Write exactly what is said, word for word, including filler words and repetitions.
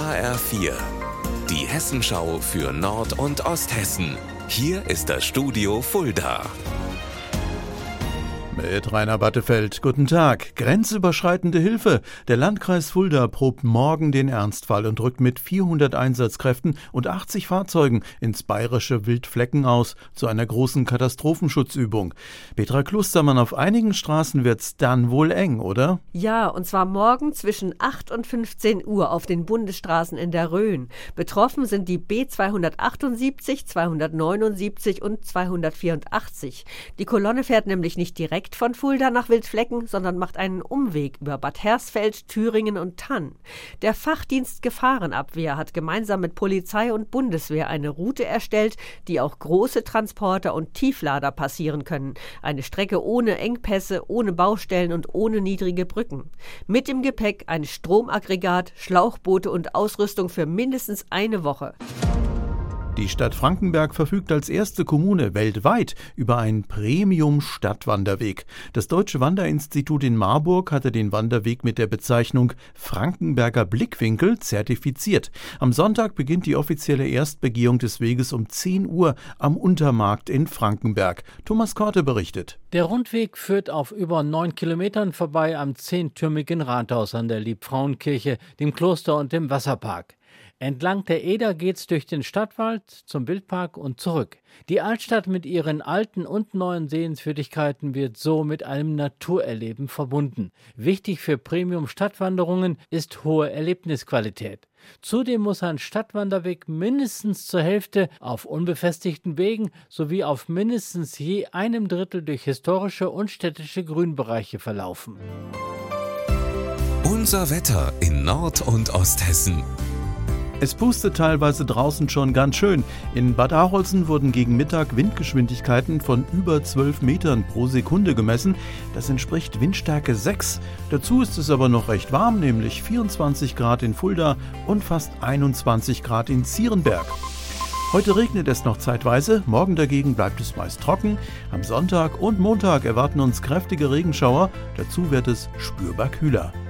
H R vier, die Hessenschau für Nord- und Osthessen. Hier ist das Studio Fulda. Mit Rainer Battefeld. Guten Tag. Grenzüberschreitende Hilfe. Der Landkreis Fulda probt morgen den Ernstfall und rückt mit vierhundert Einsatzkräften und achtzig Fahrzeugen ins bayerische Wildflecken aus zu einer großen Katastrophenschutzübung. Petra Klustermann, auf einigen Straßen wird's dann wohl eng, oder? Ja, und zwar morgen zwischen acht und fünfzehn Uhr auf den Bundesstraßen in der Rhön. Betroffen sind die B zweihundertachtundsiebzig, zweihundertneunundsiebzig und zweihundertvierundachtzig. Die Kolonne fährt nämlich nicht direkt von Fulda nach Wildflecken, sondern macht einen Umweg über Bad Hersfeld, Thüringen und Thann. Der Fachdienst Gefahrenabwehr hat gemeinsam mit Polizei und Bundeswehr eine Route erstellt, die auch große Transporter und Tieflader passieren können. Eine Strecke ohne Engpässe, ohne Baustellen und ohne niedrige Brücken. Mit im Gepäck ein Stromaggregat, Schlauchboote und Ausrüstung für mindestens eine Woche. Die Stadt Frankenberg verfügt als erste Kommune weltweit über einen Premium-Stadtwanderweg. Das Deutsche Wanderinstitut in Marburg hatte den Wanderweg mit der Bezeichnung Frankenberger Blickwinkel zertifiziert. Am Sonntag beginnt die offizielle Erstbegehung des Weges um zehn Uhr am Untermarkt in Frankenberg. Thomas Korte berichtet. Der Rundweg führt auf über neun Kilometern vorbei am zehntürmigen Rathaus an der Liebfrauenkirche, dem Kloster und dem Wasserpark. Entlang der Eder geht's durch den Stadtwald zum Wildpark und zurück. Die Altstadt mit ihren alten und neuen Sehenswürdigkeiten wird so mit einem Naturerleben verbunden. Wichtig für Premium-Stadtwanderungen ist hohe Erlebnisqualität. Zudem muss ein Stadtwanderweg mindestens zur Hälfte auf unbefestigten Wegen sowie auf mindestens je einem Drittel durch historische und städtische Grünbereiche verlaufen. Unser Wetter in Nord- und Osthessen. Es pustet teilweise draußen schon ganz schön. In Bad Arolsen wurden gegen Mittag Windgeschwindigkeiten von über zwölf Metern pro Sekunde gemessen. Das entspricht Windstärke sechs. Dazu ist es aber noch recht warm, nämlich vierundzwanzig Grad in Fulda und fast einundzwanzig Grad in Zierenberg. Heute regnet es noch zeitweise, morgen dagegen bleibt es meist trocken. Am Sonntag und Montag erwarten uns kräftige Regenschauer, dazu wird es spürbar kühler.